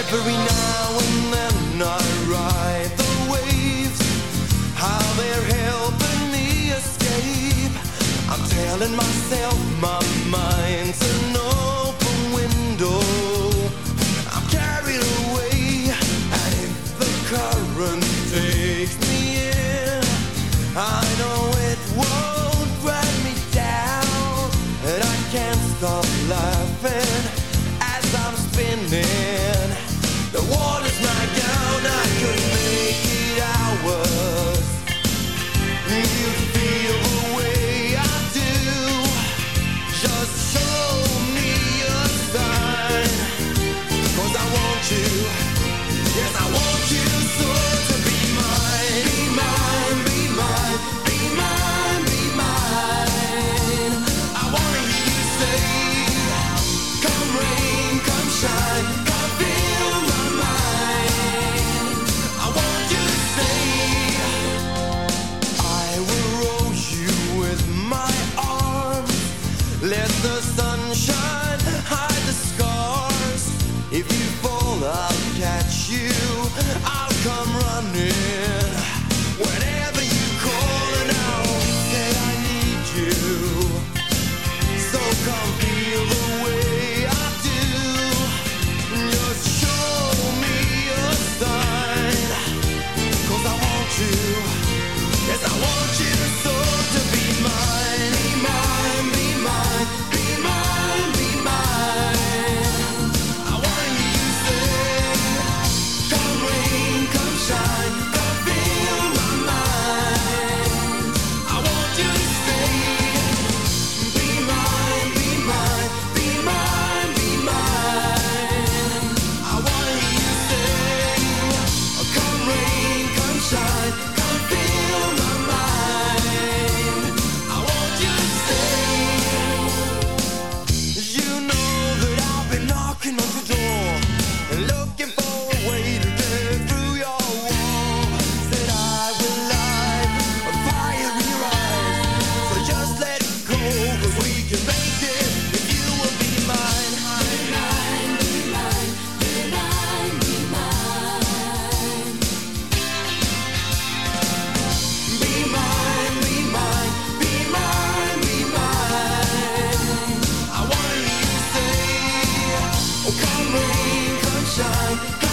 Every now and then I ride the waves, how they're helping me escape. I'm telling myself my mind's an open window. I'm carried away, and if the current takes me in, I know it won't drag me down, and I can't stop laughing as I'm spinning. The water's not down, I could make it ours. You feel the way I do, just show me a sign. 'Cause I want you, yes I want you so to be mine. Be mine, be mine, be mine, be mine. I wanna hear you say, come rain, come shine, come fill my mind. I want you to say, I will roll you with my arms. Let the sunshine hide the scars. If you fall, I'll catch you. I'll come running whenever you call, and I'll say I need you. So come feel the way I do. Just show me a sign. 'Cause I want you, yes I want you so to be mine. Be mine, be mine, be mine, be mine. I wanna hear you say, come rain, come shine, come fill my mind. I want you to say, be mine, be mine, be mine, be mine. I wanna hear you say, come rain, come shine, come fill my mind. I want you to say, you know that I've been knocking on your door and looking for a way to get through your wall. Said I will light a fire in your eyes, so just let it go, 'cause we can make it if you will be mine. Be mine, be mine, be mine, be mine. Be mine, be mine, be mine, be mine. I wanna hear you say, oh come rain, come shine,